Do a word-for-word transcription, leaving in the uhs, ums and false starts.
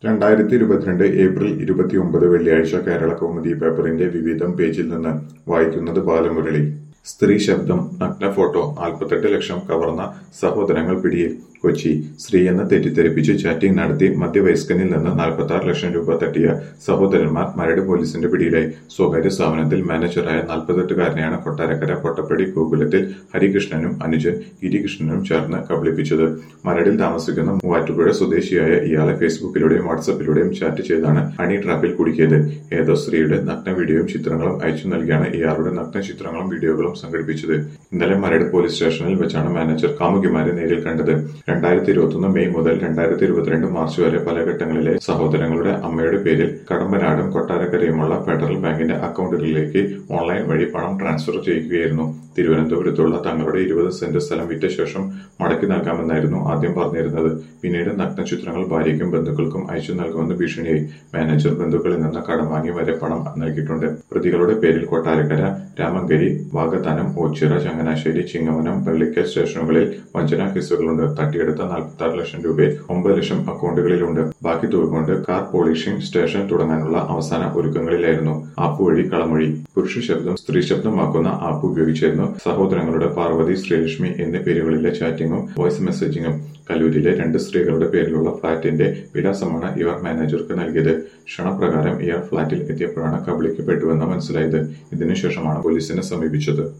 രണ്ടായിരത്തി ഇരുപത്തിരണ്ട് ഏപ്രിൽ ഇരുപത്തിയൊമ്പത് വെള്ളിയാഴ്ച കേരള കൗമുദി പേപ്പറിന്റെ വിവിധം പേജിൽ നിന്ന് വായിക്കുന്നത് ബാലമുരളി. സ്ത്രീ ശബ്ദം നഗ്ന ഫോട്ടോ നാൽപ്പത്തെട്ട് ലക്ഷം കവർന്ന സഹോദരങ്ങൾ പിടിയിൽ. കൊച്ചി. സ്ത്രീയെന്ന് തെറ്റിദ്ധരിപ്പിച്ച് ചാറ്റിംഗ് നടത്തി മധ്യവയസ്കനിൽ നിന്ന് നാൽപ്പത്തിയാറ് ലക്ഷം രൂപ തട്ടിയ സഹോദരന്മാർ മരട് പോലീസിന്റെ പിടിയിലായി. സ്വകാര്യ സ്ഥാപനത്തിൽ മാനേജറായ നാൽപ്പത്തെട്ടുകാരനെയാണ് കൊട്ടാരക്കര പൊട്ടപ്പടി ഗോകുലത്തിൽ ഹരികൃഷ്ണനും അനുജൻ ഗിരികൃഷ്ണനും ചേർന്ന് കബളിപ്പിച്ചത്. മരടിൽ താമസിക്കുന്ന മൂവാറ്റുപുഴ സ്വദേശിയായ ഇയാളെ ഫേസ്ബുക്കിലൂടെയും വാട്സാപ്പിലൂടെയും ചാറ്റ് ചെയ്താണ് ഹണി ട്രാപ്പിൽ കുടുക്കിയത്. ഏതോ സ്ത്രീയുടെ നഗ്ന വീഡിയോയും ചിത്രങ്ങളും അയച്ചു നൽകിയാണ് ഇയാളുടെ നഗ്ന ചിത്രങ്ങളും വീഡിയോകളും സംഘടിപ്പിച്ചത്. ഇന്നലെ മരട് പോലീസ് സ്റ്റേഷനിൽ വെച്ചാണ് മാനേജർ കാമുകിമാരെ നേരിൽ കണ്ടത്. രണ്ടായിരത്തി ഇരുപത്തൊന്ന് മെയ് മുതൽ രണ്ടായിരത്തി ഇരുപത്തിരണ്ട് മാർച്ച് വരെ പല ഘട്ടങ്ങളിലെ സഹോദരങ്ങളുടെ അമ്മയുടെ പേരിൽ കടമ്പനാടും കൊട്ടാരക്കരയുമുള്ള ഫെഡറൽ ബാങ്കിന്റെ അക്കൗണ്ടുകളിലേക്ക് ഓൺലൈൻ വഴി പണം ട്രാൻസ്ഫർ ചെയ്യുകയായിരുന്നു. തിരുവനന്തപുരത്തുള്ള തങ്ങളുടെ ഇരുപത് സെന്റ് സ്ഥലം വിറ്റ ശേഷം മടക്കി നൽകാമെന്നായിരുന്നു ആദ്യം പറഞ്ഞിരുന്നത്. പിന്നീട് നഗ്നചിത്രങ്ങൾ ഭാര്യയ്ക്കും ബന്ധുക്കൾക്കും അയച്ചു നൽകുമെന്ന് ഭീഷണിയായി. മാനേജർ ബന്ധുക്കളിൽ നിന്ന് കടം വാങ്ങി വരെ പണം നൽകിയിട്ടുണ്ട്. പ്രതികളുടെ പേരിൽ കൊട്ടാരക്കര, രാമങ്കരി, വാകത്താനം, ഓച്ചിറ, ചങ്ങനാശ്ശേരി, ചിങ്ങവനം, പള്ളിക്കൽ സ്റ്റേഷനുകളിൽ വഞ്ചനാ കേസുകളുണ്ട്. തട്ടിയെടുത്ത നാൽപ്പത്തിയാറ് ലക്ഷം രൂപയിൽ ഒമ്പത് ലക്ഷം അക്കൗണ്ടുകളിലുണ്ട്. ബാക്കി തുക കൊണ്ട് കാർ പോളിഷിംഗ് സ്റ്റേഷൻ തുടങ്ങാനുള്ള അവസാന ഒരുക്കങ്ങളിലായിരുന്നു. ആപ്പ് വഴി കളമൊഴി. പുരുഷ ശബ്ദം സ്ത്രീ ശബ്ദമാക്കുന്ന ആപ്പ് ഉപയോഗിച്ചായിരുന്നു സഹോദരങ്ങളുടെ പാർവതി, ശ്രീലക്ഷ്മി എന്നീ പേരുകളിലെ ചാറ്റിംഗും വോയിസ് മെസ്സേജിംഗും. കല്ലൂരിലെ രണ്ട് സ്ത്രീകളുടെ പേരിലുള്ള ഫ്ളാറ്റിന്റെ വിലാസമാണ് ഇവർ മാനേജർക്ക് നൽകിയത്. ക്ഷണപ്രകാരം ഇയാൾ ഫ്ളാറ്റിൽ എത്തിയപ്പോഴാണ് കബളിക്കപ്പെട്ടുവെന്ന് മനസ്സിലായത്. ഇതിനുശേഷമാണ് പോലീസിനെ സമീപിച്ചത്.